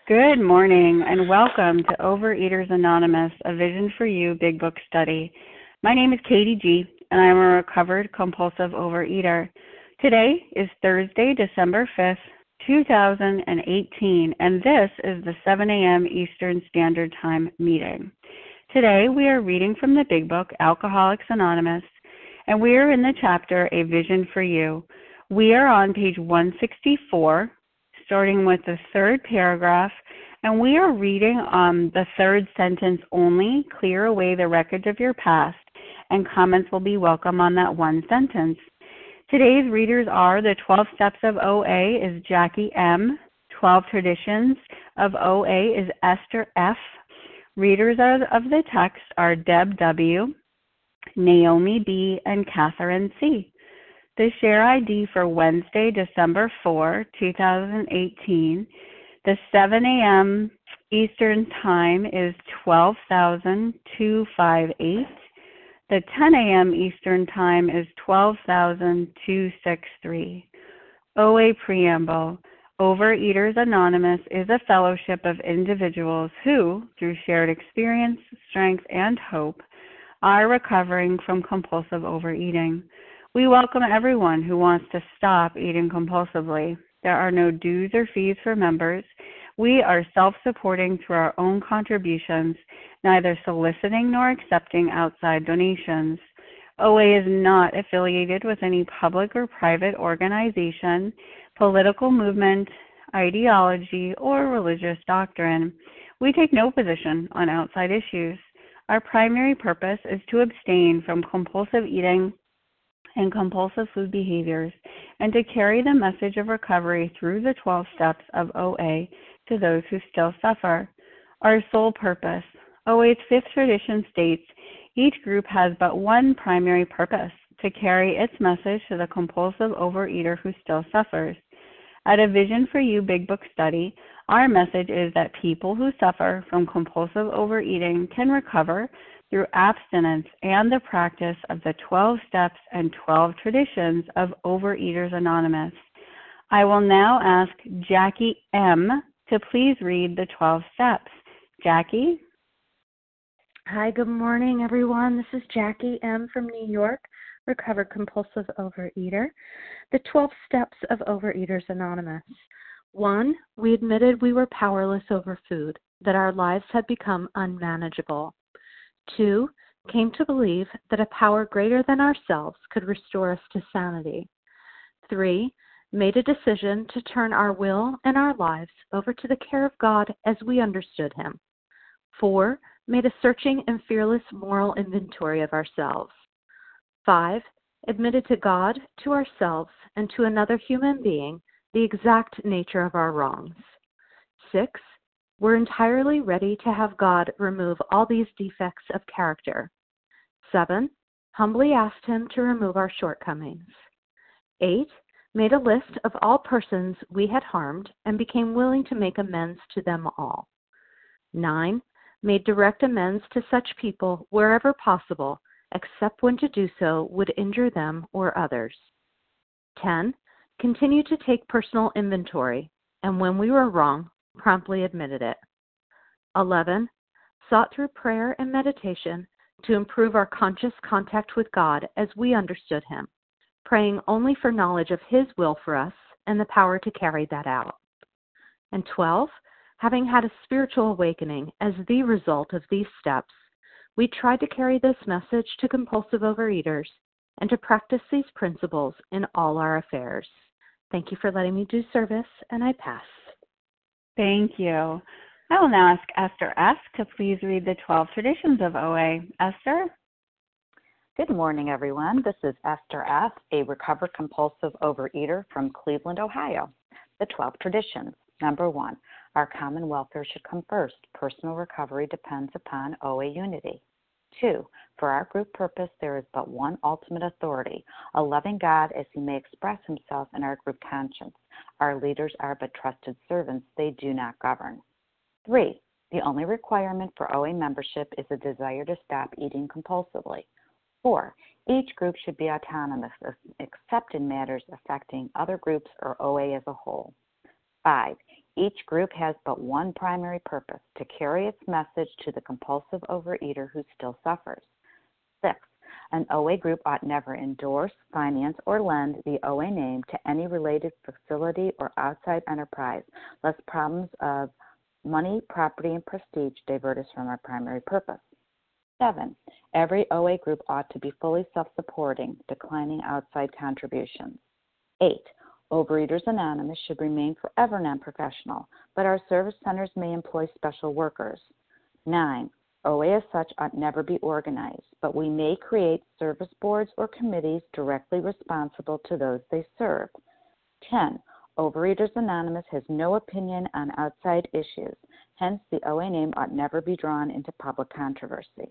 Good morning and welcome to Overeaters Anonymous, a Vision for You Big Book Study. My name is Katie G. and I am a recovered compulsive overeater. Today is Thursday, December 5th, 2018, and this is the 7 a.m. Eastern Standard Time meeting. Today we are reading from the Big Book, Alcoholics Anonymous, and we are in the chapter A Vision for You. We are on page 164, starting with the third paragraph, and we are reading the third sentence only. Clear away the wreckage of your past, and comments will be welcome on that one sentence. Today's readers are the 12 Steps of OA is Jackie M. 12 Traditions of OA is Esther F. Readers of the text are Deb W., Naomi B., and Catherine C. The share ID for Wednesday, December 4, 2018, the 7 a.m. Eastern Time is 12,258. The 10 a.m. Eastern Time is 12,263. OA Preamble. Overeaters Anonymous is a fellowship of individuals who, through shared experience, strength, and hope, are recovering from compulsive overeating. We welcome everyone who wants to stop eating compulsively. There are no dues or fees for members. We are self-supporting through our own contributions, neither soliciting nor accepting outside donations. OA is not affiliated with any public or private organization, political movement, ideology, or religious doctrine. We take no position on outside issues. Our primary purpose is to abstain from compulsive eating and compulsive food behaviors, and to carry the message of recovery through the 12 steps of OA to those who still suffer. Our sole purpose. OA's fifth tradition states, each group has but one primary purpose, to carry its message to the compulsive overeater who still suffers. At A Vision for You Big Book Study, our message is that people who suffer from compulsive overeating can recover through abstinence and the practice of the 12 steps and 12 traditions of Overeaters Anonymous. I will now ask Jackie M. to please read the 12 steps. Jackie? Hi, good morning, everyone. This is Jackie M. from New York, recovered compulsive overeater. The 12 steps of Overeaters Anonymous. 1. We admitted we were powerless over food, that our lives had become unmanageable. 2. Came to believe that a power greater than ourselves could restore us to sanity. 3. Made a decision to turn our will and our lives over to the care of God as we understood Him. 4. Made a searching and fearless moral inventory of ourselves. 5. Admitted to God, to ourselves, and to another human being the exact nature of our wrongs. 6. We're entirely ready to have God remove all these defects of character. 7. Humbly asked Him to remove our shortcomings. 8. Made a list of all persons we had harmed and became willing to make amends to them all. 9. Made direct amends to such people wherever possible, except when to do so would injure them or others. 10. Continued to take personal inventory, and when we were wrong, promptly admitted it. 11. Sought through prayer and meditation to improve our conscious contact with God as we understood Him, praying only for knowledge of His will for us and the power to carry that out. And 12. Having had a spiritual awakening as the result of these steps, we tried to carry this message to compulsive overeaters and to practice these principles in all our affairs. Thank you for letting me do service, and I pass. Thank you. I will now ask Esther F. to please read the 12 traditions of OA. Esther? Good morning, everyone. This is Esther F., a recovered compulsive overeater from Cleveland, Ohio. The 12 traditions. Number 1, our common welfare should come first. Personal recovery depends upon OA unity. 2, for our group purpose, there is but one ultimate authority, a loving God as He may express Himself in our group conscience. Our leaders are but trusted servants. They do not govern. 3, the only requirement for OA membership is a desire to stop eating compulsively. 4, each group should be autonomous except in matters affecting other groups or OA as a whole. 5, Each group has but one primary purpose, to carry its message to the compulsive overeater who still suffers. 6. An OA group ought never endorse, finance, or lend the OA name to any related facility or outside enterprise, lest problems of money, property, and prestige divert us from our primary purpose. 7. Every OA group ought to be fully self-supporting, declining outside contributions. 8. Overeaters Anonymous should remain forever non-professional, but our service centers may employ special workers. 9. OA as such ought never be organized, but we may create service boards or committees directly responsible to those they serve. 10. Overeaters Anonymous has no opinion on outside issues, hence the OA name ought never be drawn into public controversy.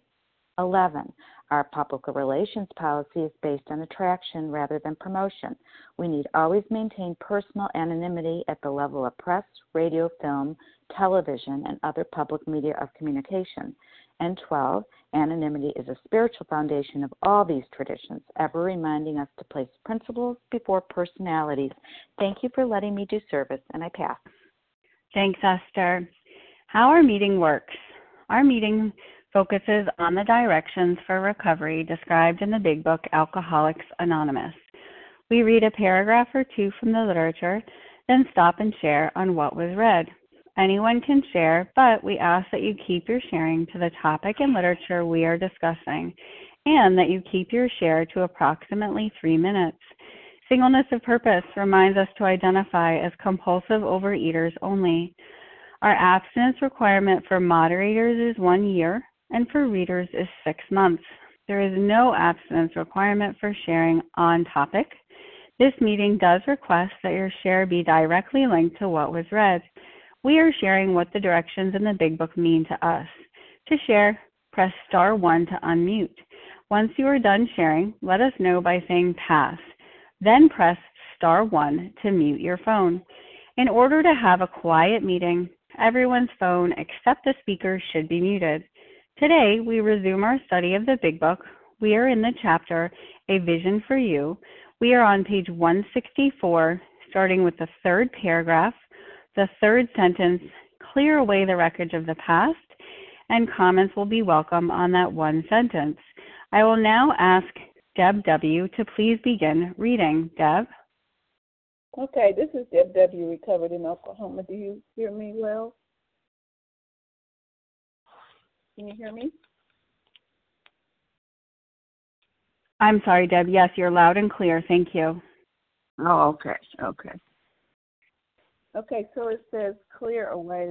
11. Our public relations policy is based on attraction rather than promotion. We need always maintain personal anonymity at the level of press, radio, film, television, and other public media of communication. And 12. Anonymity is a spiritual foundation of all these traditions, ever reminding us to place principles before personalities. Thank you for letting me do service, and I pass. Thanks, Esther. How our meeting works. Our meeting focuses on the directions for recovery described in the Big Book, Alcoholics Anonymous. We read a paragraph or two from the literature, then stop and share on what was read. Anyone can share, but we ask that you keep your sharing to the topic and literature we are discussing, and that you keep your share to approximately 3 minutes. Singleness of purpose reminds us to identify as compulsive overeaters only. Our abstinence requirement for moderators is 1 year, and for readers is 6 months. There is no abstinence requirement for sharing on topic. This meeting does request that your share be directly linked to what was read. We are sharing what the directions in the Big Book mean to us. To share, press star 1 to unmute. Once you are done sharing, let us know by saying pass. Then press star 1 to mute your phone. In order to have a quiet meeting, everyone's phone except the speaker should be muted. Today, we resume our study of the Big Book. We are in the chapter, A Vision for You. We are on page 164, starting with the 3rd paragraph, the 3rd sentence, clear away the wreckage of the past, and comments will be welcome on that one sentence. I will now ask Deb W. to please begin reading. Deb? Okay, this is Deb W. recovered in Oklahoma. Do you hear me well? Can you hear me? I'm sorry, Deb. Yes, you're loud and clear. Thank you. Oh, okay. Okay, so it says clear away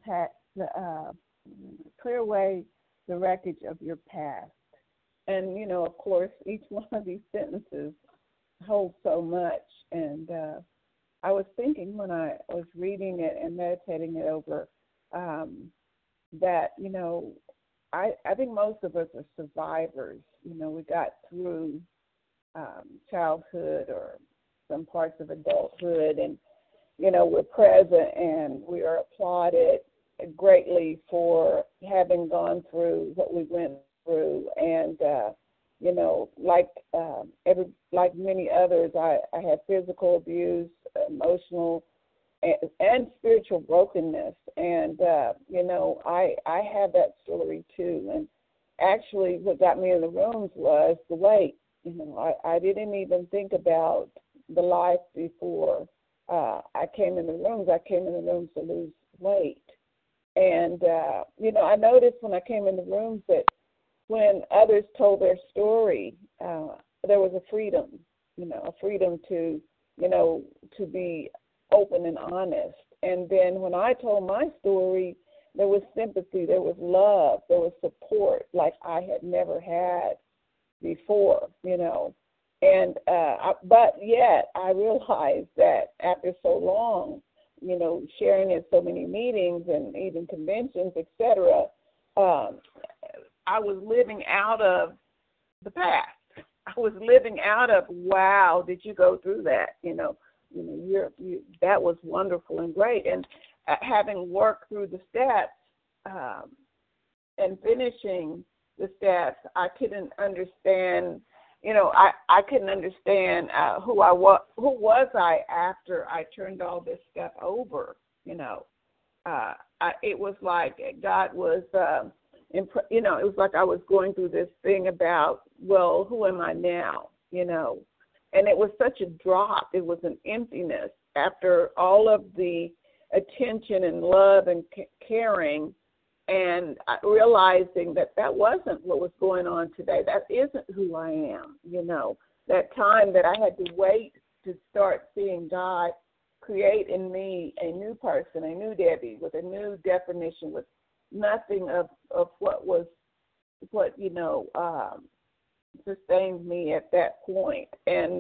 clear away the wreckage of your past. And, you know, of course, each one of these sentences holds so much. And I was thinking when I was reading it and meditating it over that, you know, I think most of us are survivors. You know, we got through childhood or some parts of adulthood, and, you know, we're present and we are applauded greatly for having gone through what we went through. And, you know, like many others, I had physical abuse, emotional and spiritual brokenness. And, you know, I have that story too. And actually what got me in the rooms was the weight. You know, I didn't even think about the life before I came in the rooms. I came in the rooms to lose weight. And, you know, I noticed when I came in the rooms that when others told their story, there was a freedom, you know, a freedom to, you know, to be open and honest. And then when I told my story, there was sympathy, there was love, there was support like I had never had before, you know. And but yet I realized that after so long, you know, sharing in so many meetings and even conventions, etc., I was living out of the past. I was living out of, wow, did you go through that? You know, that was wonderful and great. And having worked through the steps and finishing the steps, I couldn't understand. You know, I couldn't understand who was I after I turned all this stuff over. It was like God was, it was like I was going through this thing about, well, who am I now, And it was such a drop. It was an emptiness after all of the attention and love and caring, and realizing that wasn't what was going on today. That isn't who I am, That time that I had to wait to start seeing God create in me a new person, a new Debbie, with a new definition, with nothing of what sustained me at that point. And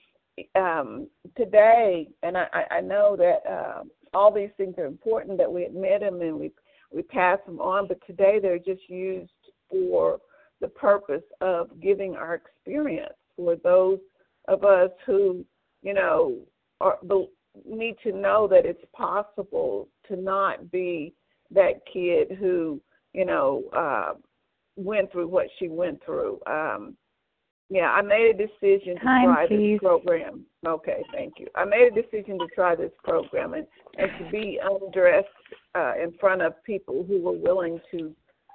today, and I know that all these things are important, that we admit them and we pass them on, but today they're just used for the purpose of giving our experience for those of us who, need to know that it's possible to not be that kid who, went through what she went through. I made a decision to try this program. Okay, thank you. I made a decision to try this program and to be undressed in front of people who were willing to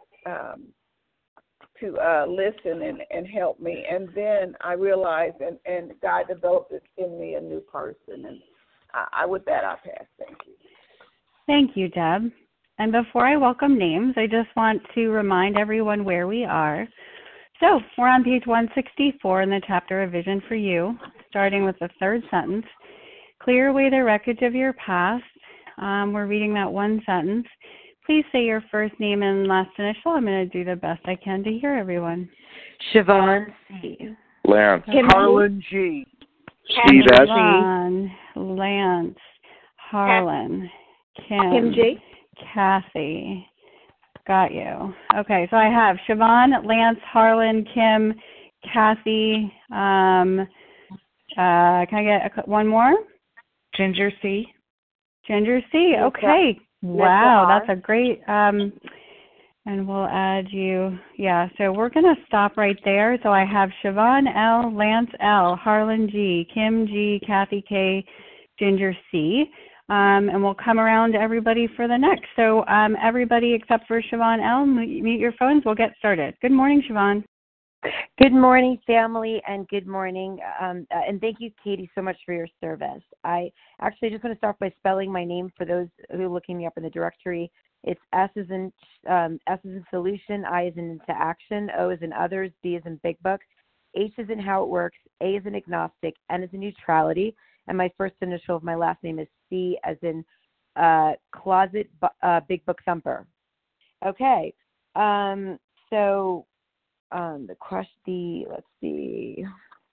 listen and help me. And then I realized, and God developed in me a new person. And with that, I'll pass. Thank you. Thank you, Deb. And before I welcome names, I just want to remind everyone where we are. So we're on page 164 in the chapter of Vision for You, starting with the third sentence. Clear away the wreckage of your past. We're reading that one sentence. Please say your first name and last initial. I'm going to do the best I can to hear everyone. Siobhan C. Lance. Harlan G. Steve S. Siobhan, Lance, Harlan, Kim G. Kathy. Got you. Okay, so I have Siobhan, Lance, Harlan, Kim, Kathy. Can I get one more? Ginger C. Ginger C. Okay. Wow, that's a great. And we'll add you. Yeah, so we're going to stop right there. So I have Siobhan L, Lance L, Harlan G, Kim G, Kathy K, Ginger C. And we'll come around to everybody for the next. So everybody except for Siobhan L, mute your phones. We'll get started. Good morning, Siobhan. Good morning, family, and good morning. And thank you, Katie, so much for your service. I actually just want to start by spelling my name for those who are looking me up in the directory. It's S as in solution, I as in into action, O as in others, B as in big book, H as in how it works, A as in agnostic, N as in neutrality, and my first initial of my last name is C as in closet big book thumper. Okay, so the question, let's see.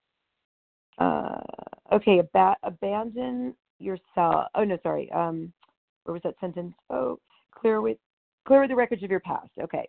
Okay, abandon yourself. Oh no, sorry. Where was that sentence? Oh, clear the wreckage of your past. Okay.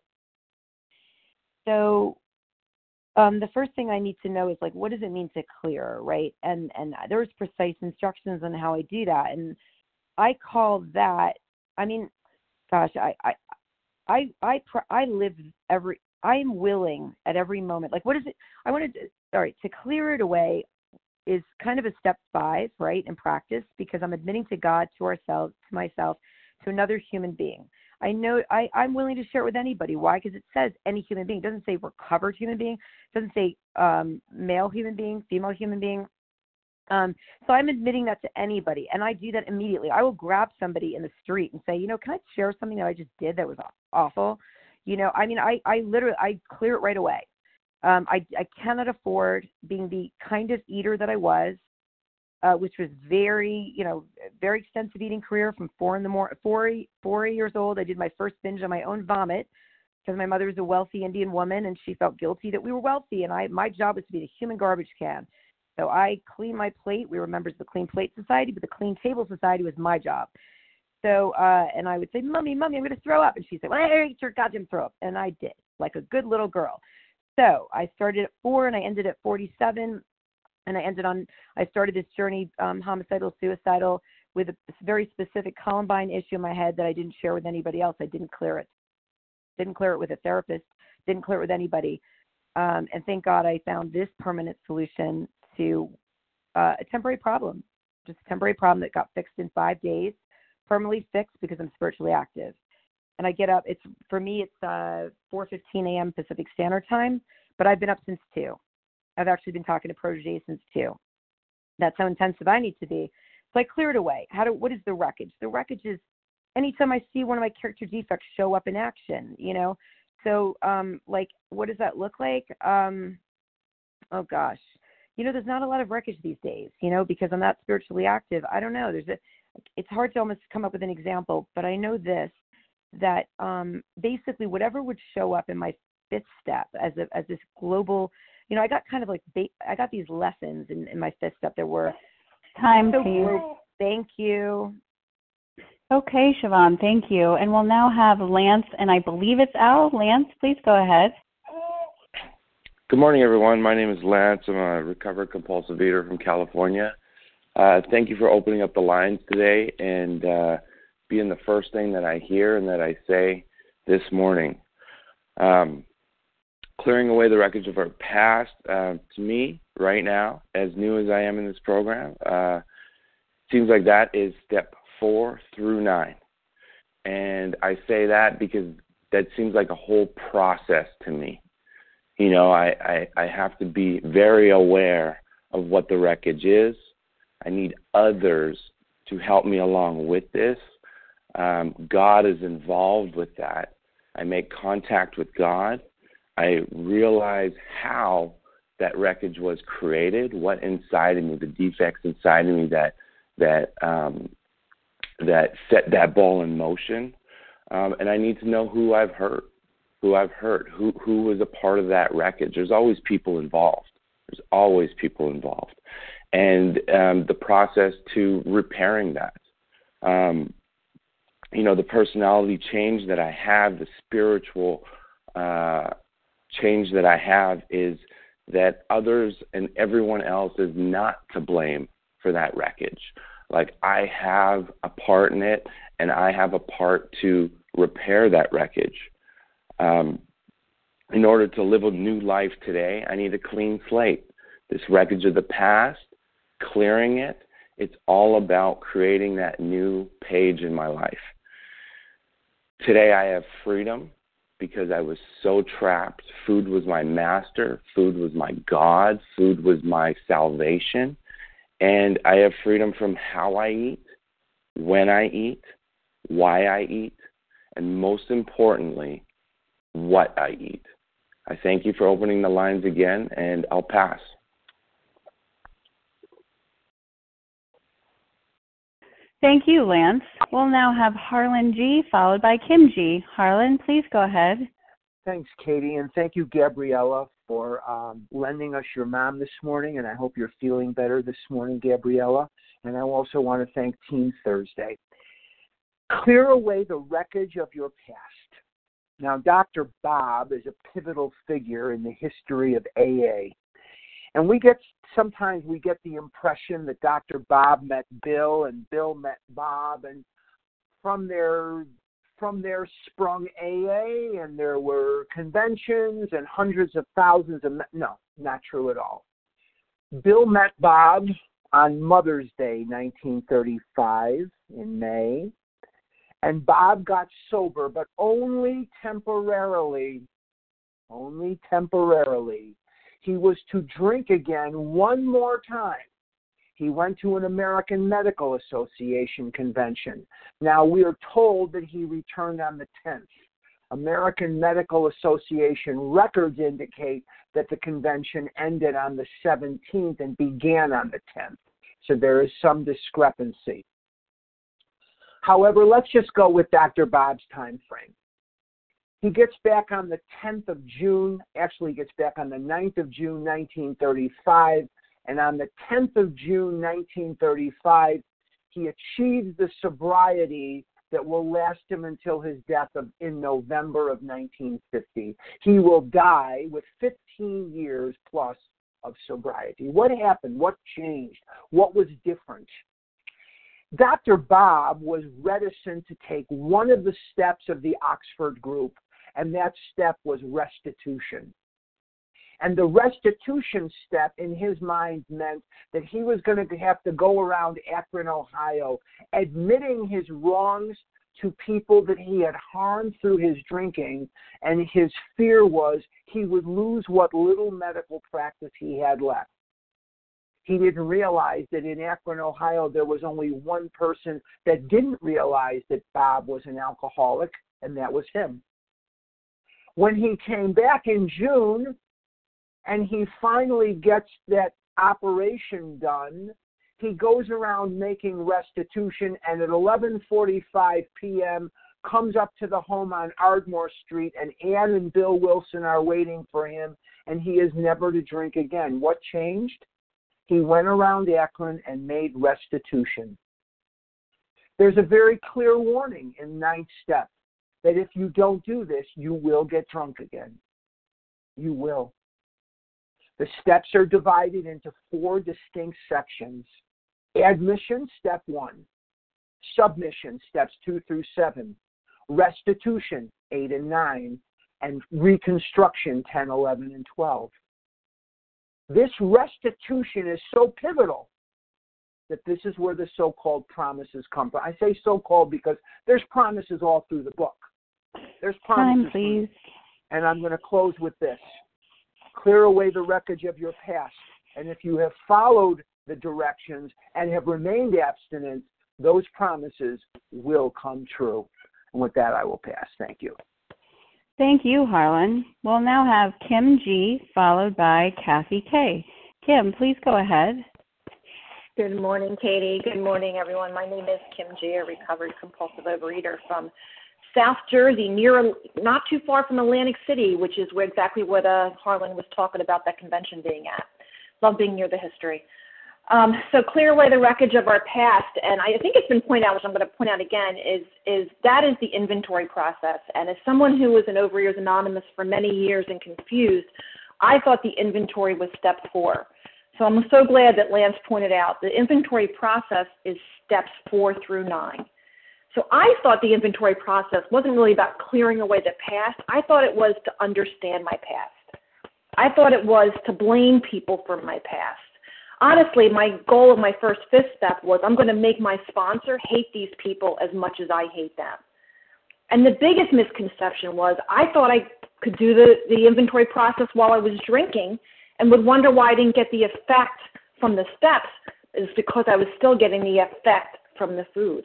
So the first thing I need to know is, like, what does it mean to clear, right? And there's precise instructions on how I do that, and I call that. I mean, gosh, I live every. I'm willing at every moment. Like, what is it? I wanted to clear it away is kind of a step 5, right, in practice, because I'm admitting to God, to ourselves, to myself, to another human being. I know I'm willing to share it with anybody. Why? Because it says any human being. It doesn't say recovered human being. It doesn't say male human being, female human being. So I'm admitting that to anybody, and I do that immediately. I will grab somebody in the street and say, can I share something that I just did that was awful? I literally clear it right away. I cannot afford being the kind of eater that I was, which was very extensive eating career from 4 years old. I did my first binge on my own vomit because my mother was a wealthy Indian woman and she felt guilty that we were wealthy, and my job was to be the human garbage can. So I cleaned my plate. We were members of the Clean Plate Society, but the Clean Table Society was my job. So, and I would say, Mommy, I'm going to throw up. And she'd say, well, I ate your goddamn throw up. And I did, like a good little girl. So I started at 4 and I ended at 47. And I started this journey, homicidal, suicidal, with a very specific Columbine issue in my head that I didn't share with anybody else. I didn't clear it. Didn't clear it with a therapist. Didn't clear it with anybody. And thank God I found this permanent solution to a temporary problem. Just a temporary problem that got fixed in 5 days. permanently fixed because I'm spiritually active. And I get up, for me, it's 4:15 a.m. Pacific Standard Time, but I've been up since 2. I've actually been talking to Protégé since 2. That's how intensive I need to be. So I clear it away. What is the wreckage? The wreckage is anytime I see one of my character defects show up in action, So, what does that look like? Oh gosh, there's not a lot of wreckage these days, because I'm not spiritually active. I don't know. It's hard to almost come up with an example, but I know that basically whatever would show up in my 5th step as this global, I got kind of I got these lessons in my 5th step that were time, please. Thank you. Okay, Siobhan, thank you. And we'll now have Lance, and I believe it's Al. Lance, please go ahead. Good morning, everyone. My name is Lance. I'm a recovered compulsive eater from California. Thank you for opening up the lines today and being the first thing that I hear and that I say this morning. Clearing away the wreckage of our past, to me, right now, as new as I am in this program, seems like that is step 4 through 9. And I say that because that seems like a whole process to me. I have to be very aware of what the wreckage is. I need others to help me along with this. God is involved with that. I make contact with God. I realize how that wreckage was created, what inside of me, the defects inside of me that set that ball in motion. And I need to know who I've hurt, who was a part of that wreckage. There's always people involved. And the process to repairing that. The personality change that I have, the spiritual change that I have is that others and everyone else is not to blame for that wreckage. Like, I have a part in it, and I have a part to repair that wreckage. In order to live a new life today, I need a clean slate. This wreckage of the past, clearing it, it's all about creating that new page in my life. Today I have freedom because I was so trapped. Food was my master. Food was my God. Food was my salvation. And I have freedom from how I eat, when I eat, why I eat, and most importantly, what I eat. I thank you for opening the lines again, and I'll pass. Thank you, Lance. We'll now have Harlan G. followed by Kim G. Harlan, please go ahead. Thanks, Katie, and thank you, Gabriella, for lending us your mom this morning, and I hope you're feeling better this morning, Gabriella. And I also want to thank Team Thursday. Clear away the wreckage of your past. Now, Dr. Bob is a pivotal figure in the history of AA. And sometimes we get the impression that Dr. Bob met Bill and Bill met Bob, and from there sprung AA, and there were conventions and hundreds of thousands of no, not true at all. Bill met Bob on Mother's Day, 1935, in May, and Bob got sober, but only temporarily. Only temporarily. He was to drink again one more time. He went to an American Medical Association convention. Now, we are told that he returned on the 10th. American Medical Association records indicate that the convention ended on the 17th and began on the 10th. So there is some discrepancy. However, let's just go with Dr. Bob's time frame. He gets back on the 10th of June, actually gets back on the 9th of June, 1935, and on the 10th of June, 1935, he achieves the sobriety that will last him until his death in November of 1950. He will die with 15 years plus of sobriety. What happened? What changed? What was different? Dr. Bob was reticent to take one of the steps of the Oxford group, and that step was restitution. And the restitution step in his mind meant that he was going to have to go around Akron, Ohio, admitting his wrongs to people that he had harmed through his drinking, and his fear was he would lose what little medical practice he had left. He didn't realize that in Akron, Ohio, there was only one person that didn't realize that Bob was an alcoholic, and that was him. When he came back in June and he finally gets that operation done, he goes around making restitution, and at 11:45 p.m. comes up to the home on Ardmore Street, and Ann and Bill Wilson are waiting for him, and he is never to drink again. What changed? He went around Akron and made restitution. There's a very clear warning in 9th step that if you don't do this, you will get drunk again. You will. The steps are divided into 4 distinct sections. Admission, step 1. Submission, steps 2 through 7. Restitution, 8 and 9. And reconstruction, 10, 11, and 12. This restitution is so pivotal that this is where the so-called promises come from. I say so-called because there's promises all through the book. There's promises. Time, please. And I'm going to close with this. Clear away the wreckage of your past. And if you have followed the directions and have remained abstinent, those promises will come true. And with that, I will pass. Thank you. Thank you, Harlan. We'll now have Kim G. followed by Kathy K. Kim, please go ahead. Good morning, Katie. Good morning, everyone. My name is Kim G., a recovered compulsive overeater from South Jersey, not too far from Atlantic City, which is exactly what Harlan was talking about that convention being at. Love being near the history. So clear away the wreckage of our past, and I think it's been pointed out, which I'm going to point out again, is that is the inventory process. And as someone who was an Overeaters Anonymous for many years and confused, I thought the inventory was step 4. So I'm so glad that Lance pointed out the inventory process is steps 4 through 9. So I thought the inventory process wasn't really about clearing away the past. I thought it was to understand my past. I thought it was to blame people for my past. Honestly, my goal of my first 5th step was I'm going to make my sponsor hate these people as much as I hate them. And the biggest misconception was I thought I could do the inventory process while I was drinking and would wonder why I didn't get the effect from the steps is because I was still getting the effect from the food.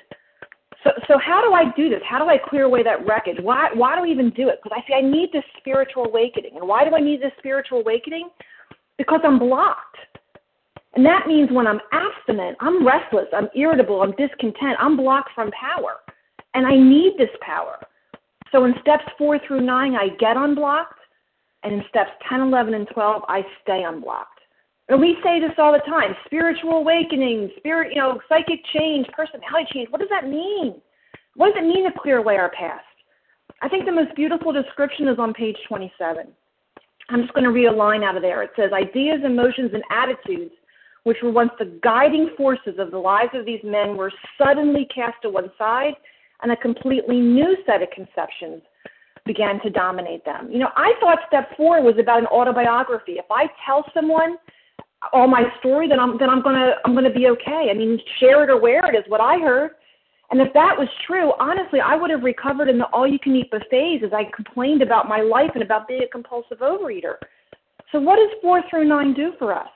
So how do I do this? How do I clear away that wreckage? Why do I even do it? Because I need this spiritual awakening. And why do I need this spiritual awakening? Because I'm blocked. And that means when I'm abstinent, I'm restless, I'm irritable, I'm discontent, I'm blocked from power. And I need this power. So in steps 4 through 9, I get unblocked. And in steps 10, 11, and 12, I stay unblocked. And we say this all the time, spiritual awakening, psychic change, personality change. What does that mean? What does it mean to clear away our past? I think the most beautiful description is on page 27. I'm just going to read a line out of there. It says, ideas, emotions, and attitudes, which were once the guiding forces of the lives of these men, were suddenly cast to one side, and a completely new set of conceptions began to dominate them. I thought step 4 was about an autobiography. If I tell someone all my story, then I'm gonna be okay. I mean, share it or wear it is what I heard. And if that was true, honestly, I would have recovered in the all-you-can-eat buffets as I complained about my life and about being a compulsive overeater. So what does 4 through 9 do for us?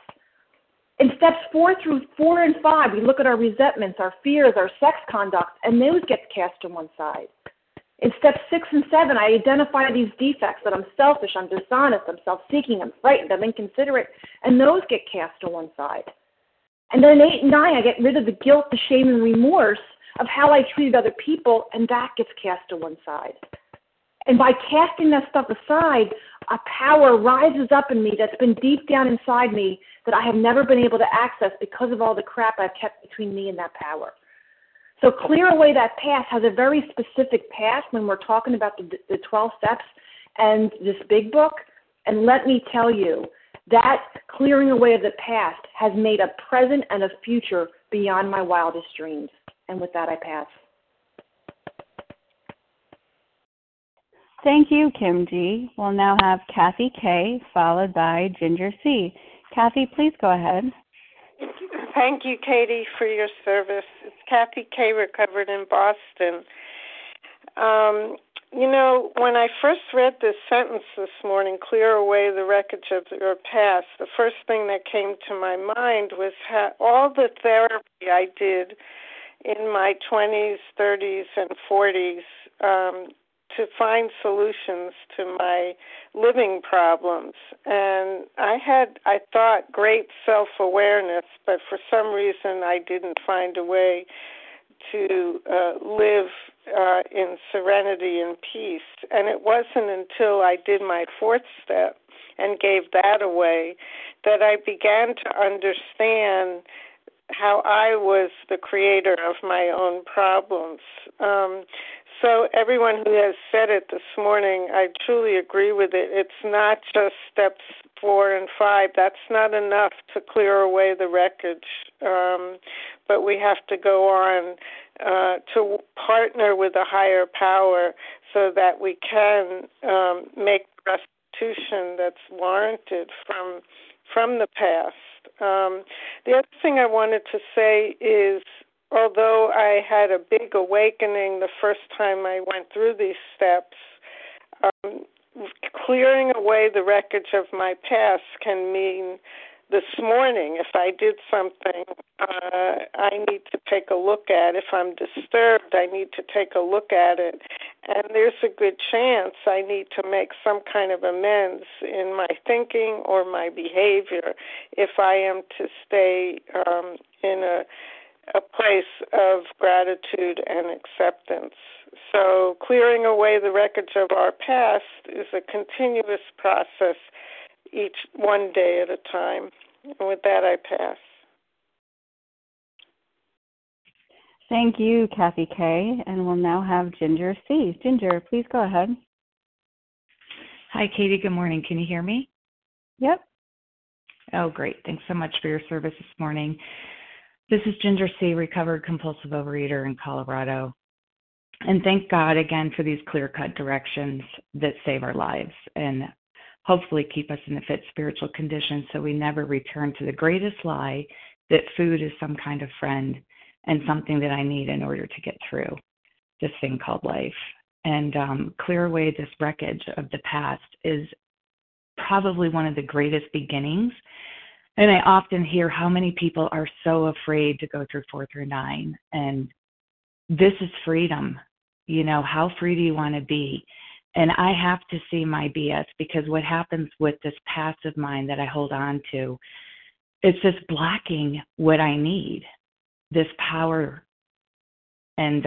In steps 4 and 5, we look at our resentments, our fears, our sex conduct, and those get cast to one side. In steps 6 and 7, I identify these defects that I'm selfish, I'm dishonest, I'm self-seeking, I'm frightened, I'm inconsiderate, and those get cast to one side. And then in 8 and 9, I get rid of the guilt, the shame, and remorse of how I treated other people, and that gets cast to one side. And by casting that stuff aside, a power rises up in me that's been deep down inside me that I have never been able to access because of all the crap I've kept between me and that power. So clear away that past has a very specific past when we're talking about the 12 steps and this big book. And let me tell you, that clearing away of the past has made a present and a future beyond my wildest dreams. And with that, I pass. Thank you, Kim G. We'll now have Kathy K. followed by Ginger C. Kathy, please go ahead. Thank you, Katie, for your service. It's Kathy K. recovered in Boston. When I first read this sentence this morning, clear away the wreckage of your past, the first thing that came to my mind was all the therapy I did in my 20s, 30s, and 40s to find solutions to my living problems. And I thought, great self-awareness, but for some reason I didn't find a way to live in serenity and peace. And it wasn't until I did my fourth step and gave that away that I began to understand how I was the creator of my own problems. So everyone who has said it this morning, I truly agree with it. It's not just steps 4 and 5. That's not enough to clear away the wreckage. But we have to go on to partner with a higher power so that we can make restitution that's warranted from the past. The other thing I wanted to say is, although I had a big awakening the first time I went through these steps, clearing away the wreckage of my past can mean this morning, if I did something I need to take a look at. If I'm disturbed, I need to take a look at it. And there's a good chance I need to make some kind of amends in my thinking or my behavior if I am to stay in a place of gratitude and acceptance. So clearing away the wreckage of our past is a continuous process, each one day at a time. And with that, I pass. Thank you, Kathy K. And we'll now have Ginger C. Ginger, please go ahead. Hi, Katie. Good morning. Can you hear me? Yep. Oh, great. Thanks so much for your service this morning. This is Ginger C., recovered compulsive overeater in Colorado. And thank God again for these clear-cut directions that save our lives and hopefully keep us in a fit spiritual condition so we never return to the greatest lie that food is some kind of friend and something that I need in order to get through this thing called life. And clear away this wreckage of the past is probably one of the greatest beginnings. And I often hear how many people are so afraid to go through 4 through 9. And this is freedom. How free do you want to be? And I have to see my BS, because what happens with this passive mind that I hold on to, it's just blocking what I need, this power. And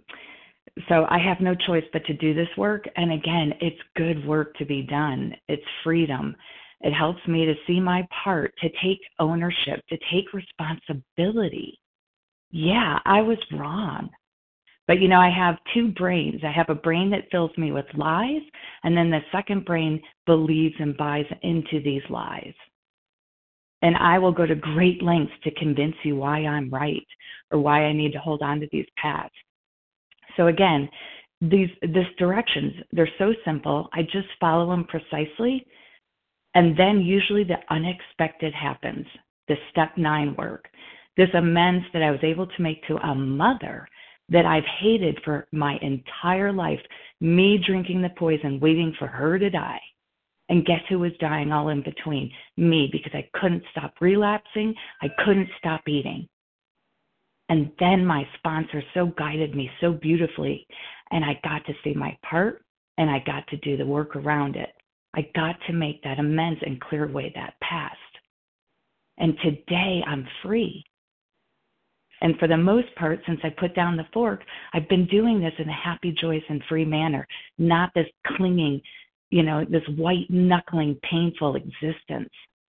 so I have no choice but to do this work. And again, it's good work to be done. It's freedom. It helps me to see my part, to take ownership, to take responsibility. Yeah, I was wrong. But, I have 2 brains. I have a brain that fills me with lies, and then the second brain believes and buys into these lies. And I will go to great lengths to convince you why I'm right or why I need to hold on to these paths. So again, these directions, they're so simple. I just follow them precisely. And then usually the unexpected happens, the step 9 work, this amends that I was able to make to a mother that I've hated for my entire life, me drinking the poison, waiting for her to die. And guess who was dying all in between? Me, because I couldn't stop relapsing. I couldn't stop eating. And then my sponsor so guided me so beautifully, and I got to see my part, and I got to do the work around it. I got to make that amends and clear away that past. And today I'm free. And for the most part, since I put down the fork, I've been doing this in a happy, joyous, and free manner, not this clinging, this white-knuckling, painful existence.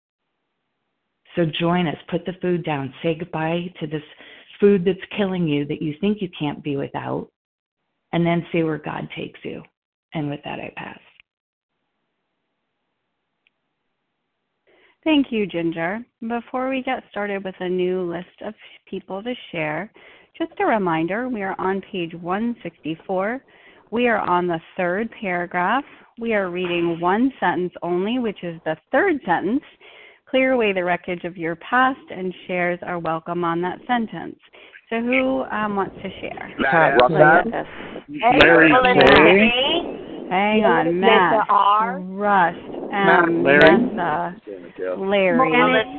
So join us. Put the food down. Say goodbye to this food that's killing you that you think you can't be without, and then see where God takes you. And with that, I pass. Thank you, Ginger. Before we get started with a new list of people to share, just a reminder, we are on page 164. We are on the third paragraph. We are reading one sentence only, which is the third sentence. Clear away the wreckage of your past, and shares are welcome on that sentence. So who wants to share? Matt, Larry K. Hang on, Matt, R. Russ, M. Nessa, Larry,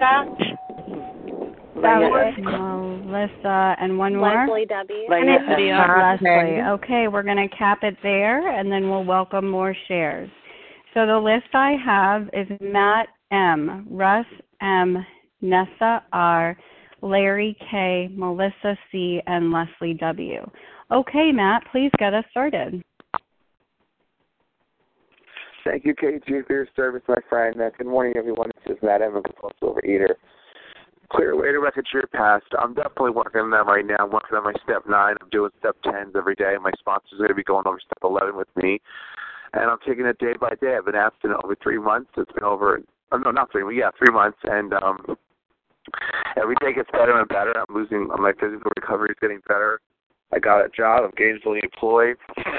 Melissa, and one more? Leslie W. Leslie. Okay, we're going to cap it there, and then we'll welcome more shares. So the list I have is Matt M., Russ M., Nessa R., Larry K., Melissa C., and Leslie W. Okay, Matt, please get us started. Thank you, KG, for your service, my friend. Good morning, everyone. This is Matt M., a compulsive overeater. Clear away the wreckage of your past. I'm definitely working on that right now. I'm working on my step 9. I'm doing step 10s every day. My sponsor's going to be going over step 11 with me. And I'm taking it day by day. I've been abstinent over 3 months. It's been over, no, not 3 months, 3 months. And every day gets better and better. My physical recovery is getting better. I got a job. I'm gainfully employed.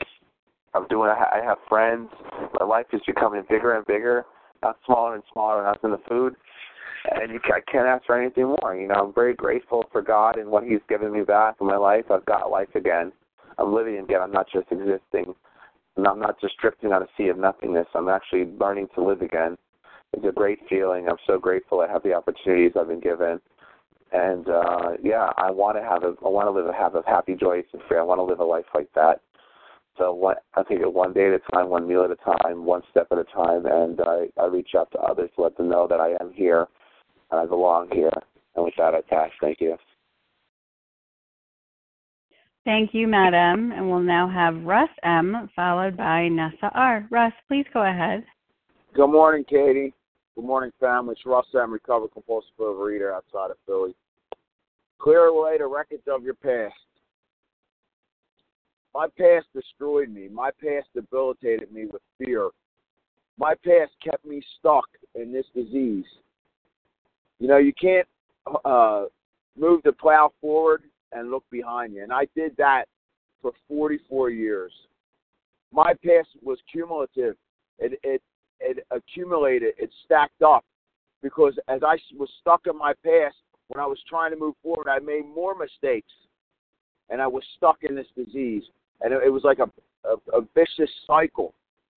I have friends. My life is becoming bigger and bigger, not smaller and smaller, not in the food. And I can't ask for anything more. I'm very grateful for God and what He's given me back in my life. I've got life again. I'm living again. I'm not just existing. And I'm not just drifting on a sea of nothingness. I'm actually learning to live again. It's a great feeling. I'm so grateful I have the opportunities I've been given. And I want to have a happy, joyous, and free. I want to live a life like that. So I take it one day at a time, one meal at a time, one step at a time, and I reach out to others to let them know that I am here and I belong here. And with that, I pass. Thank you. Thank you, Madam. And we'll now have Russ M., followed by Nessa R. Russ, please go ahead. Good morning, Katie. Good morning, family. It's Russ M., recovered compulsive overeater outside of Philly. Clear away the wreckage of your past. My past destroyed me. My past debilitated me with fear. My past kept me stuck in this disease. You can't move the plow forward and look behind you. And I did that for 44 years. My past was cumulative. It accumulated. It stacked up. Because as I was stuck in my past, when I was trying to move forward, I made more mistakes. And I was stuck in this disease. And it was like a vicious cycle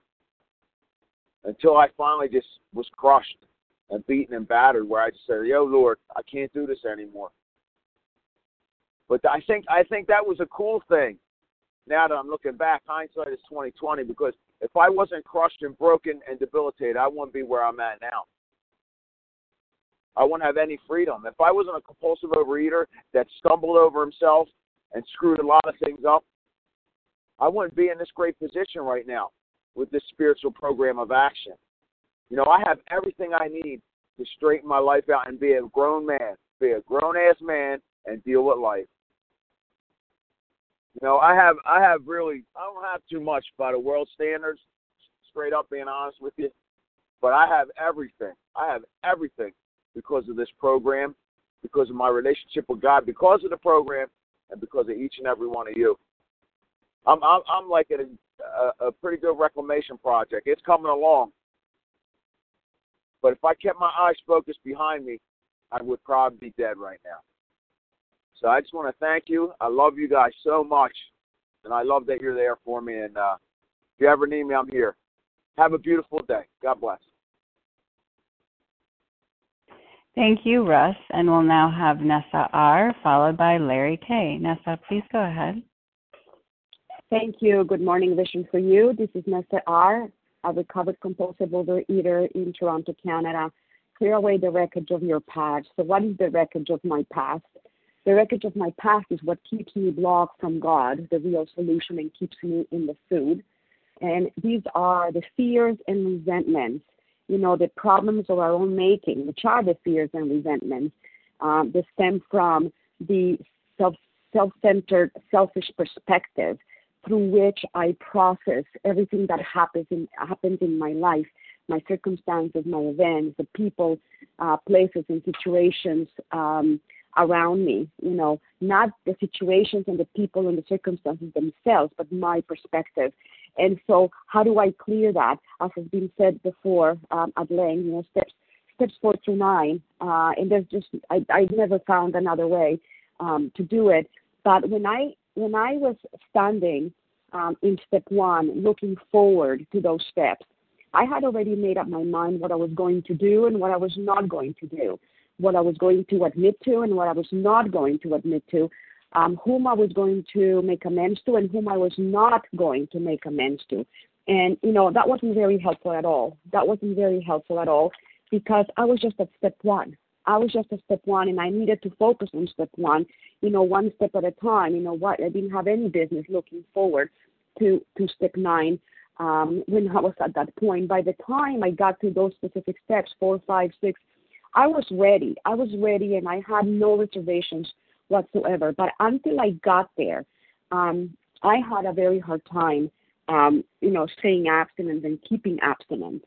until I finally just was crushed and beaten and battered, where I just said, "Yo, Lord, I can't do this anymore." But I think that was a cool thing. Now that I'm looking back, hindsight is 20/20. Because if I wasn't crushed and broken and debilitated, I wouldn't be where I'm at now. I wouldn't have any freedom. If I wasn't a compulsive overeater that stumbled over himself and screwed a lot of things up, I wouldn't be in this great position right now with this spiritual program of action. I have everything I need to straighten my life out and be a grown man, be a grown-ass man, and deal with life. I don't have too much by the world standards, straight up being honest with you, but I have everything. I have everything because of this program, because of my relationship with God, because of the program, and because of each and every one of you. I'm like a pretty good reclamation project. It's coming along. But if I kept my eyes focused behind me, I would probably be dead right now. So I just want to thank you. I love you guys so much. And I love that you're there for me. And if you ever need me, I'm here. Have a beautiful day. God bless. Thank you, Russ. And we'll now have Nessa R., followed by Larry K. Nessa, please go ahead. Thank you. Good morning, Vision for You. This is Nessa R., a recovered compulsive overeater in Toronto, Canada. Clear away the wreckage of your past. So what is the wreckage of my past? The wreckage of my past is what keeps me blocked from God, the real solution, and keeps me in the food. And these are the fears and resentments, the problems of our own making, which are the fears and resentments that stem from the self-centered, selfish perspective through which I process everything that happens in my life, my circumstances, my events, the people, places, and situations around me, not the situations and the people and the circumstances themselves, but my perspective. And so how do I clear that? As has been said before at length, steps 4 through 9, and there's just, I never found another way to do it. But when I was standing in step 1, looking forward to those steps, I had already made up my mind what I was going to do and what I was not going to do, what I was going to admit to and what I was not going to admit to, whom I was going to make amends to and whom I was not going to make amends to. And, that wasn't very helpful at all. Because I was just at step 1. And I needed to focus on step 1, one step at a time. I didn't have any business looking forward to step 9 when I was at that point. By the time I got to those specific steps, 4, 5, 6, I was ready, and I had no reservations whatsoever. But until I got there, I had a very hard time, staying abstinent and keeping abstinent.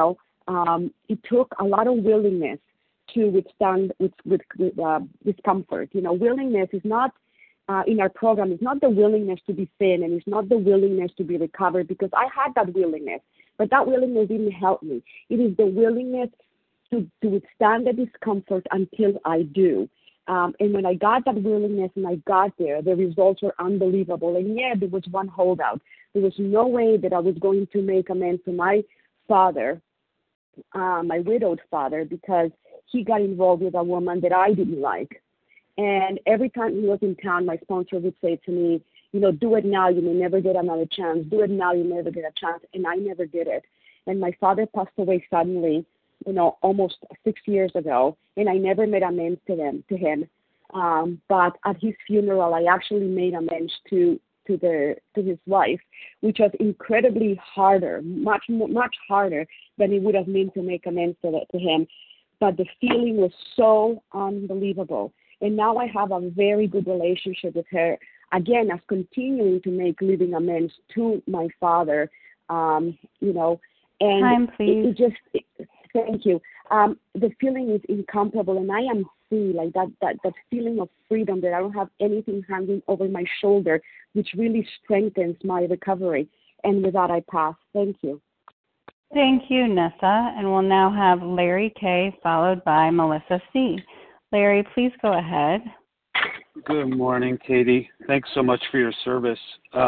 It took a lot of willingness to withstand with discomfort. Willingness is not in our program. It's not the willingness to be thin, and it's not the willingness to be recovered, because I had that willingness, but that willingness didn't help me. It is the willingness to withstand the discomfort until I do. And when I got that willingness and I got there, the results were unbelievable. And yeah, there was one holdout. There was no way that I was going to make amends to my father, my widowed father, because he got involved with a woman that I didn't like. And every time he was in town, my sponsor would say to me, do it now, you may never get another chance. Do it now, you never get a chance. And I never did it. And my father passed away suddenly, almost 6 years ago, and I never made amends to him. But at his funeral, I actually made amends to his wife, which was incredibly harder, much harder than it would have been to make amends to him. But the feeling was so unbelievable. And now I have a very good relationship with her, again, as continuing to make living amends to my father, and Time, please. Thank you. The feeling is incomparable, and I am free, like that feeling of freedom, that I don't have anything hanging over my shoulder, which really strengthens my recovery. And with that, I pass. Thank you. Thank you, Nessa. And we'll now have Larry K. followed by Melissa C. Larry, please go ahead. Good morning, Katie. Thanks so much for your service.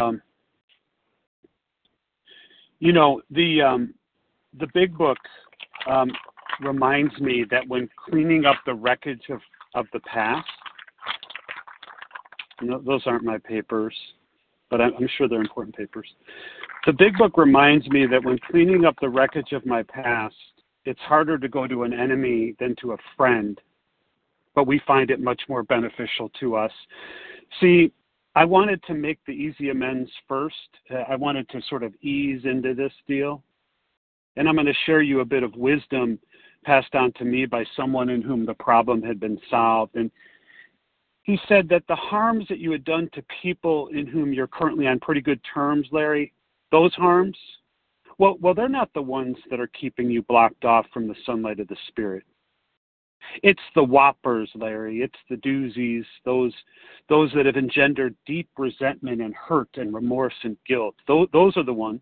The big book reminds me that when cleaning up the wreckage of the past, those aren't my papers, but I'm sure they're important papers. The big book reminds me that when cleaning up the wreckage of my past, it's harder to go to an enemy than to a friend, but we find it much more beneficial to us. See, I wanted to make the easy amends first. I wanted to sort of ease into this deal. And I'm going to share you a bit of wisdom passed on to me by someone in whom the problem had been solved. And he said that the harms that you had done to people in whom you're currently on pretty good terms, Larry, those harms, well, they're not the ones that are keeping you blocked off from the sunlight of the Spirit. It's the whoppers, Larry. It's the doozies, those that have engendered deep resentment and hurt and remorse and guilt. Those are the ones.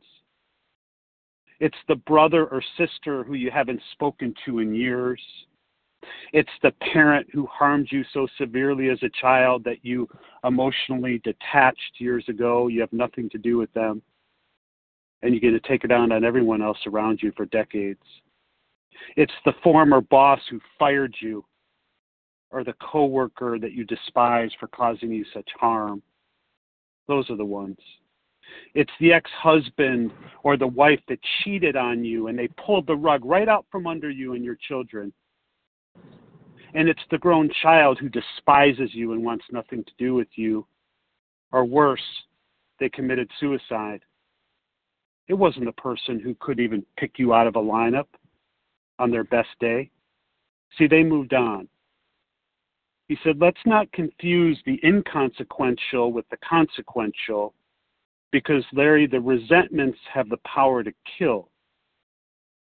It's the brother or sister who you haven't spoken to in years. It's the parent who harmed you so severely as a child that you emotionally detached years ago. You have nothing to do with them. And you get to take it out on everyone else around you for decades. It's the former boss who fired you, or the coworker that you despise for causing you such harm. Those are the ones. It's the ex-husband or the wife that cheated on you and they pulled the rug right out from under you and your children. And it's the grown child who despises you and wants nothing to do with you. Or worse, they committed suicide. It wasn't the person who could even pick you out of a lineup on their best day. See, they moved on. He said, let's not confuse the inconsequential with the consequential, because, Larry, the resentments have the power to kill.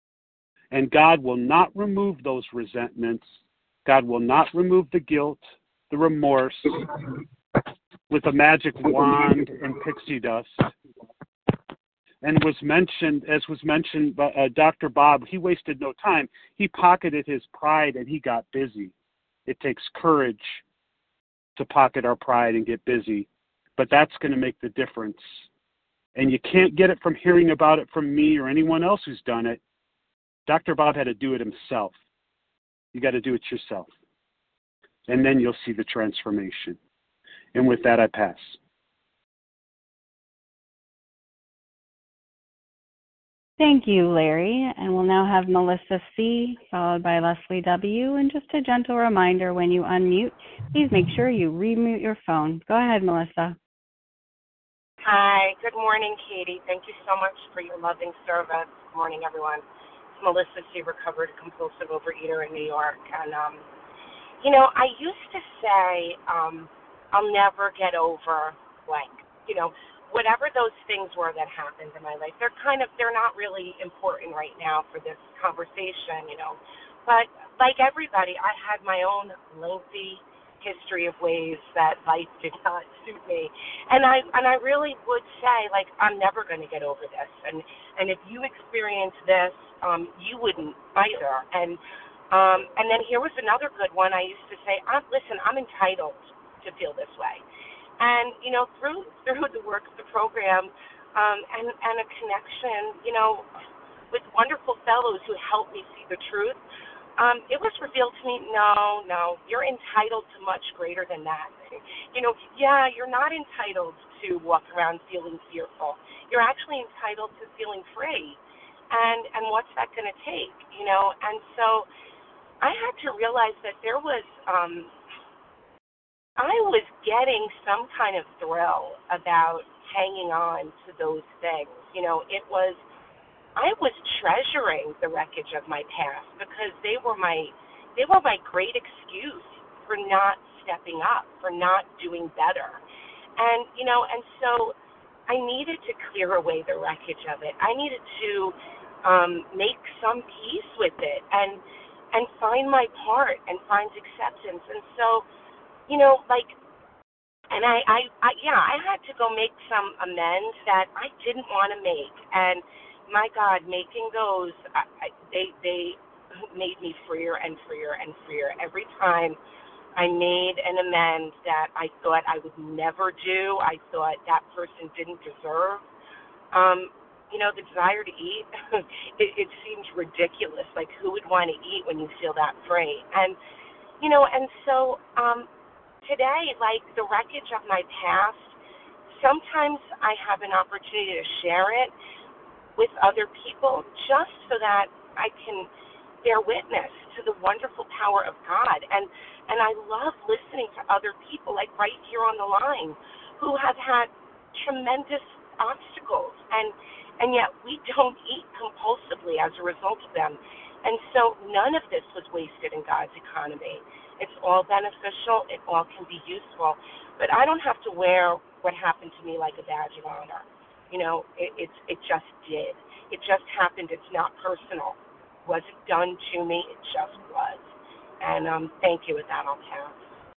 And God will not remove those resentments. God will not remove the guilt the remorse with a magic wand and pixie dust. And was mentioned by Dr. Bob, he wasted no time. He pocketed his pride and he got busy. It takes courage to pocket our pride and get busy, but that's going to make the difference. And you can't get it from hearing about it from me or anyone else who's done it. Dr. Bob had to do it himself. You got to do it yourself. And then you'll see the transformation. And with that, I pass. Thank you, Larry. And we'll now have Melissa C., followed by Leslie W. And just a gentle reminder, when you unmute, please make sure you remute your phone. Go ahead, Melissa. Hi. Good morning, Katie. Thank you so much for your loving service. Good morning, everyone. It's Melissa C., recovered compulsive overeater in New York. And, I used to say, I'll never get over blank. Whatever those things were that happened in my life, they're not really important right now for this conversation, But like everybody, I had my own lengthy history of ways that life did not suit me. And I really would say, like, I'm never going to get over this. And if you experience this, you wouldn't either. And then here was another good one. I used to say, listen, I'm entitled to feel this way. And, through the work of the program and a connection, with wonderful fellows who helped me see the truth, it was revealed to me, no, you're entitled to much greater than that. You're not entitled to walk around feeling fearful. You're actually entitled to feeling free. And what's that going to take, And so I had to realize that there was I was getting some kind of thrill about hanging on to those things. I was treasuring the wreckage of my past because they were my great excuse for not stepping up, for not doing better. And so I needed to clear away the wreckage of it. I needed to make some peace with it and find my part and find acceptance. And so I had to go make some amends that I didn't want to make. And my God, making those, they made me freer and freer and freer. Every time I made an amend that I thought I would never do, I thought that person didn't deserve, the desire to eat, it seems ridiculous. Like, who would want to eat when you feel that free? And so today, like the wreckage of my past, sometimes I have an opportunity to share it with other people just so that I can bear witness to the wonderful power of God. And I love listening to other people, like right here on the line, who have had tremendous obstacles, and yet we don't eat compulsively as a result of them. And so none of this was wasted in God's economy. It's all beneficial. It all can be useful. But I don't have to wear what happened to me like a badge of honor. It just did. It just happened. It's not personal. It wasn't done to me. It just was. And thank you. With that, I'll pass.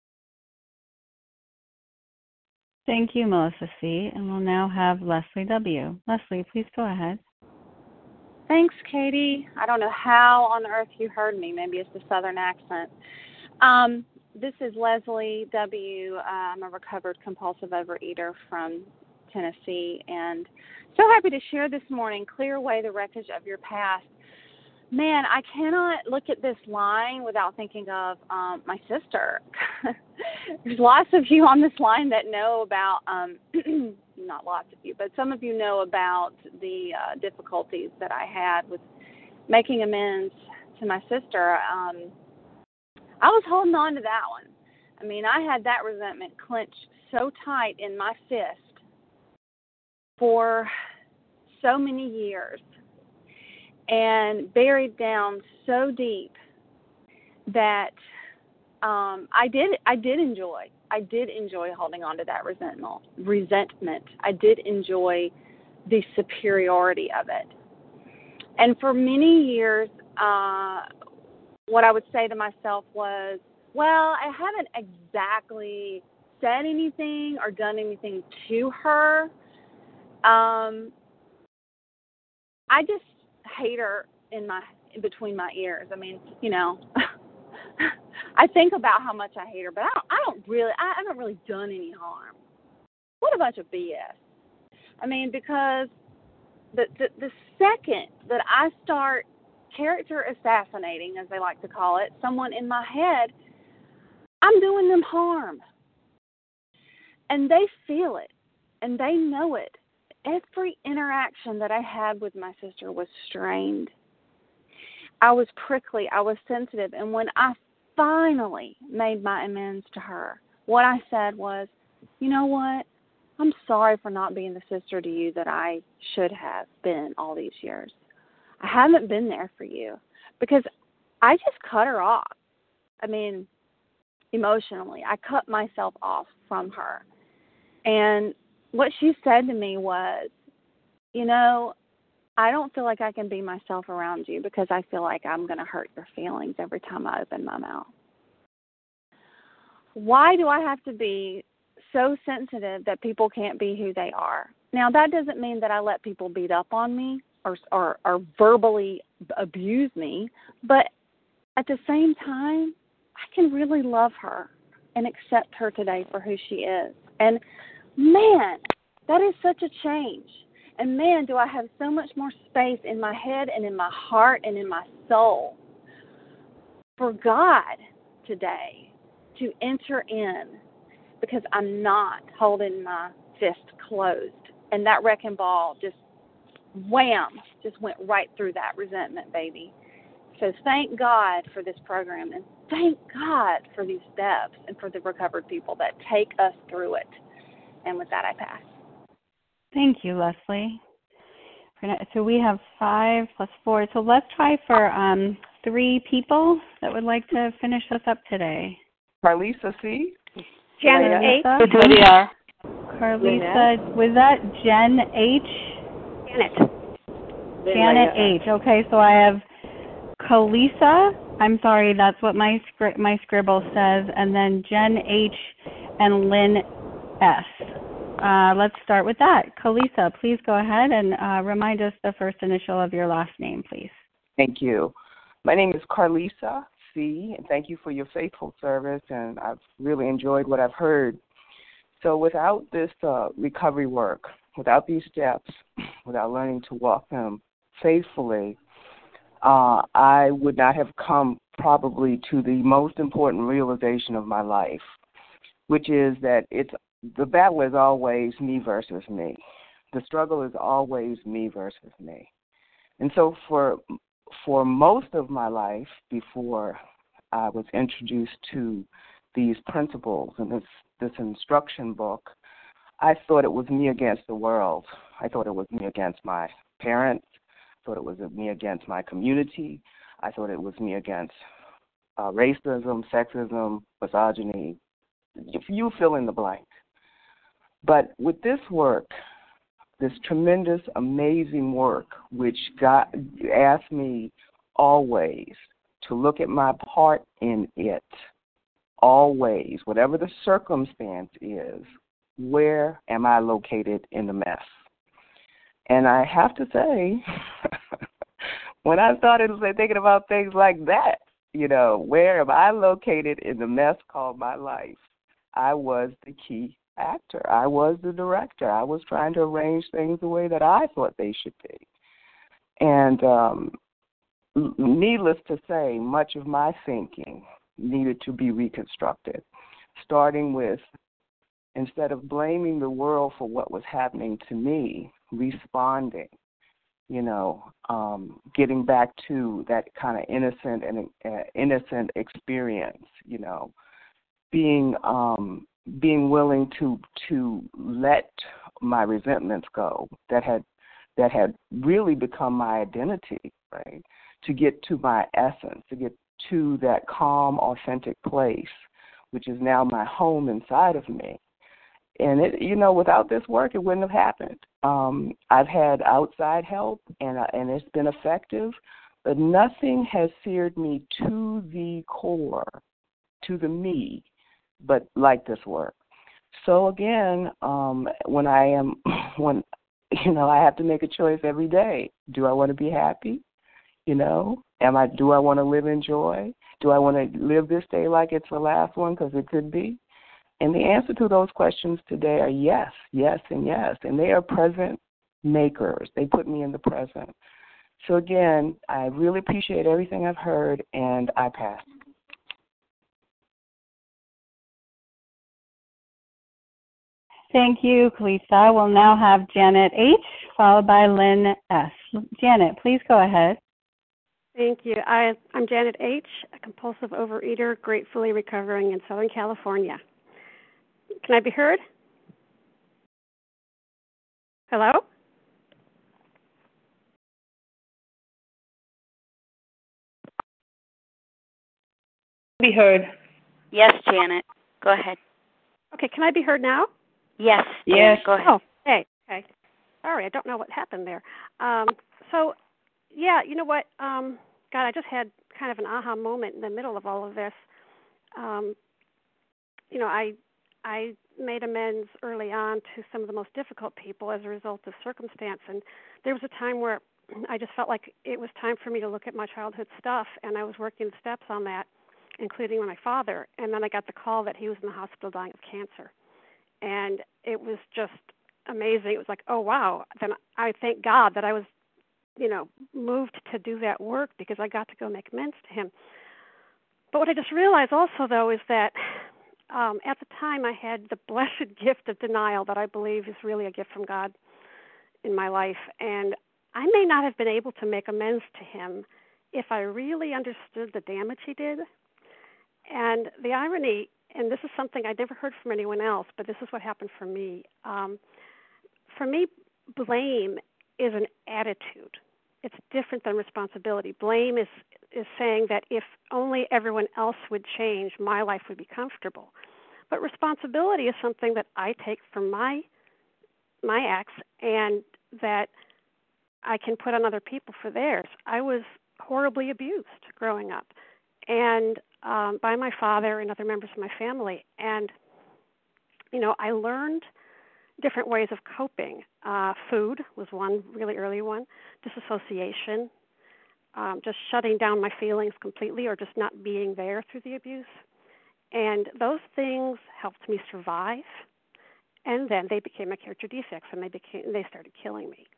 Thank you, Melissa C. And we'll now have Leslie W. Leslie, please go ahead. Thanks, Katie. I don't know how on earth you heard me. Maybe it's the Southern accent. This is Leslie W. I'm a recovered compulsive overeater from Tennessee, and so happy to share this morning, clear away the wreckage of your past. Man, I cannot look at this line without thinking of my sister. There's lots of you on this line that know about, not lots of you, but some of you know about the difficulties that I had with making amends to my sister. I was holding on to that one. I mean, I had that resentment clenched so tight in my fist for so many years and buried down so deep that I did enjoy holding on to that resentment. I did enjoy the superiority of it. And for many years, what I would say to myself was, Well, I haven't exactly said anything or done anything to her. I just hate her in between my ears. I mean, I think about how much I hate her, but I haven't really done any harm. What a bunch of BS. I mean, because the second that I start character assassinating, as they like to call it, someone in my head, I'm doing them harm. And they feel it, and they know it. Every interaction that I had with my sister was strained. I was prickly. I was sensitive. And when I finally made my amends to her, what I said was, you know what? I'm sorry for not being the sister to you that I should have been all these years. I haven't been there for you because I just cut her off. I mean, emotionally, I cut myself off from her. And what she said to me was, I don't feel like I can be myself around you because I feel like I'm going to hurt your feelings every time I open my mouth. Why do I have to be so sensitive that people can't be who they are? Now, that doesn't mean that I let people beat up on me or verbally abuse me, but at the same time, I can really love her and accept her today for who she is. And man, that is such a change. And man, do I have so much more space in my head and in my heart and in my soul for God today to enter in, because I'm not holding my fist closed. And that wrecking ball just wham, just went right through that resentment, baby. So thank God for this program, and thank God for these steps and for the recovered people that take us through it. And with that, I pass. Thank you, Leslie. So we have 5 plus 4. So let's try for 3 people that would like to finish us up today. Carlisa C. Janet H. Lydia. Carlisa, was that Jen H? Janet H. Okay, so I have Carlisa. I'm sorry, that's what my scribble says. And then Jen H. and Lynn S. Let's start with that. Carlisa, please go ahead and remind us the first initial of your last name, please. Thank you. My name is Carlisa C., and thank you for your faithful service, and I've really enjoyed what I've heard. So without this recovery work, without these steps, without learning to walk them faithfully, I would not have come probably to the most important realization of my life, which is that the battle is always me versus me. The struggle is always me versus me. And so for most of my life, before I was introduced to these principles and this instruction book, I thought it was me against the world. I thought it was me against my parents. I thought it was me against my community. I thought it was me against racism, sexism, misogyny. You fill in the blank. But with this work, this tremendous, amazing work, which God asked me always to look at my part in it, always, whatever the circumstance is, where am I located in the mess? And I have to say, when I started thinking about things like that, where am I located in the mess called my life? I was the key actor. I was the director. I was trying to arrange things the way that I thought they should be. And needless to say, much of my thinking needed to be reconstructed, starting with, instead of blaming the world for what was happening to me, responding, getting back to that kind of innocent experience, being willing to let my resentments go that had really become my identity, right? To get to my essence, to get to that calm, authentic place, which is now my home inside of me. And it, without this work, it wouldn't have happened. I've had outside help, and it's been effective, but nothing has seared me to the core to the me, but like this work. So again, when I have to make a choice every day. Do I want to be happy? Do I want to live in joy? Do I want to live this day like it's the last one, because it could be? And the answer to those questions today are yes, yes, and yes. And they are present makers. They put me in the present. So again, I really appreciate everything I've heard, and I pass. Thank you, Kalisa. We'll now have Janet H., followed by Lynn S. Janet, please go ahead. Thank you. I'm Janet H., a compulsive overeater, gratefully recovering in Southern California. Can I be heard? Hello? Be heard. Yes, Janet. Go ahead. Okay, can I be heard now? Yes. Yes. Janet, go ahead. Oh, okay. Sorry, I don't know what happened there. Yeah, you know what? God, I just had kind of an aha moment in the middle of all of this. I made amends early on to some of the most difficult people as a result of circumstance, and there was a time where I just felt like it was time for me to look at my childhood stuff, and I was working the steps on that, including my father, and then I got the call that he was in the hospital dying of cancer. And it was just amazing. It was like, oh, wow. Then I thank God that I was, moved to do that work, because I got to go make amends to him. But what I just realized also, though, is that at the time I had the blessed gift of denial that I believe is really a gift from God in my life. And I may not have been able to make amends to him if I really understood the damage he did. And the irony, and this is something I never heard from anyone else, but this is what happened for me. For me, blame is an attitude. It's different than responsibility. Blame is saying that if only everyone else would change, my life would be comfortable. But responsibility is something that I take for my acts, and that I can put on other people for theirs. I was horribly abused growing up, and by my father and other members of my family. And, I learned different ways of coping. Food was one really early one, disassociation, just shutting down my feelings completely or just not being there through the abuse. And those things helped me survive. And then they became my character defects, and they started killing me.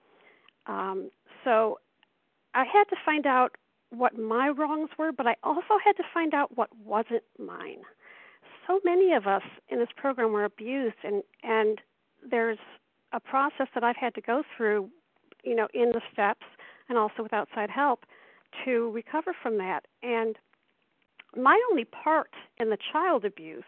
So I had to find out what my wrongs were, but I also had to find out what wasn't mine. So many of us in this program were abused, and there's a process that I've had to go through, in the steps and also with outside help to recover from that. And my only part in the child abuse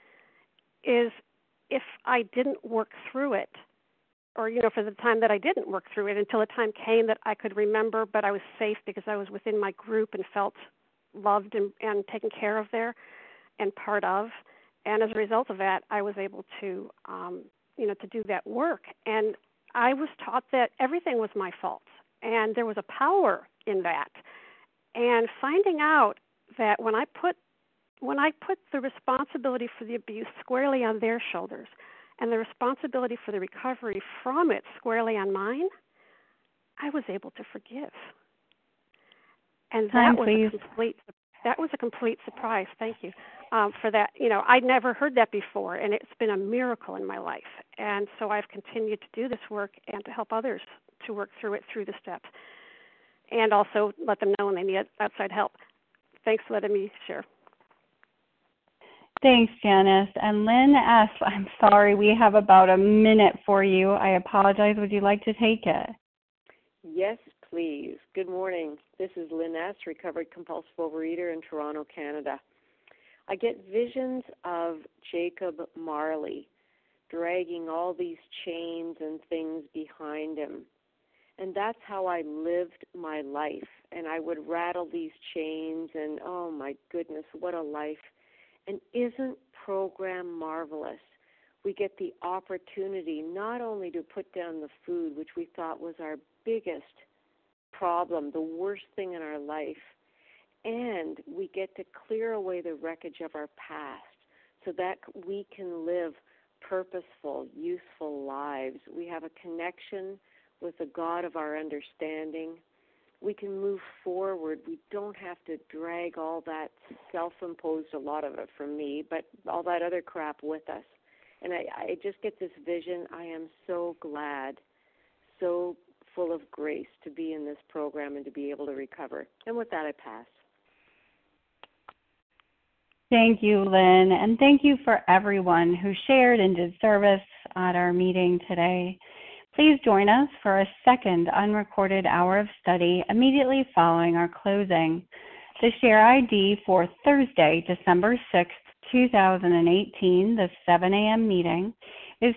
is if I didn't work through it, or, for the time that I didn't work through it, until a time came that I could remember, but I was safe because I was within my group and felt loved and taken care of there and part of. And as a result of that, I was able to, to do that work. And I was taught that everything was my fault, and there was a power in that. And finding out that when I put the responsibility for the abuse squarely on their shoulders, and the responsibility for the recovery from it squarely on mine, I was able to forgive. And that was a complete surprise. Thank you for that. I'd never heard that before, and it's been a miracle in my life. And so I've continued to do this work and to help others to work through it through the steps, and also let them know when they need outside help. Thanks for letting me share. Thanks, Janice. And Lynn S., I'm sorry, we have about a minute for you. I apologize. Would you like to take it? Yes, please. Good morning. This is Lynn S., recovered compulsive overeater in Toronto, Canada. I get visions of Jacob Marley dragging all these chains and things behind him. And that's how I lived my life. And I would rattle these chains, and oh my goodness, what a life. And isn't program marvelous? We get the opportunity not only to put down the food, which we thought was our biggest problem, the worst thing in our life, and we get to clear away the wreckage of our past so that we can live purposeful, useful lives. We have a connection with the God of our understanding. We can move forward. We don't have to drag all that self-imposed, a lot of it from me, but all that other crap with us. And I just get this vision. I am so glad, so full of grace to be in this program and to be able to recover. And with that, I pass. Thank you, Lynn, and thank you for everyone who shared and did service at our meeting today. Please join us for a second unrecorded hour of study immediately following our closing. The share ID for Thursday, December 6th, 2018, the 7 a.m. meeting, is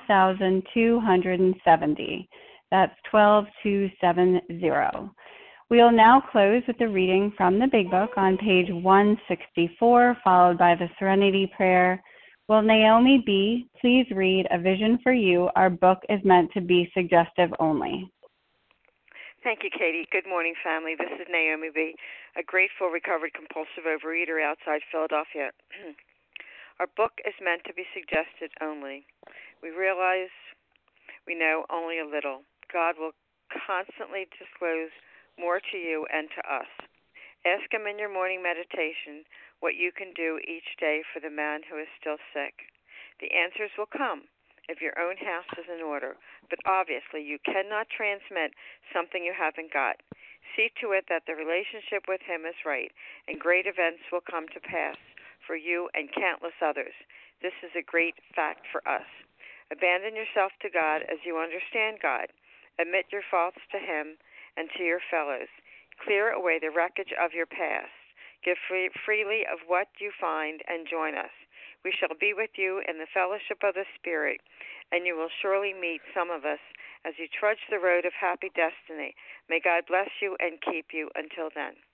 12,270. That's 12270. We will now close with the reading from the Big Book on page 164, followed by the Serenity Prayer. Will Naomi B. please read A Vision for You? Our book is meant to be suggestive only. Thank you, Katie. Good morning, family. This is Naomi B., a grateful, recovered, compulsive overeater outside Philadelphia. Our book is meant to be suggested only. We realize we know only a little. God will constantly disclose more to you and to us. Ask Him in your morning meditation what you can do each day for the man who is still sick. The answers will come if your own house is in order, but obviously you cannot transmit something you haven't got. See to it that the relationship with Him is right, and great events will come to pass for you and countless others. This is a great fact for us. Abandon yourself to God as you understand God. Admit your faults to Him and to your fellows. Clear away the wreckage of your past. Give freely of what you find and join us. We shall be with you in the fellowship of the Spirit, and you will surely meet some of us as you trudge the road of happy destiny. May God bless you and keep you until then.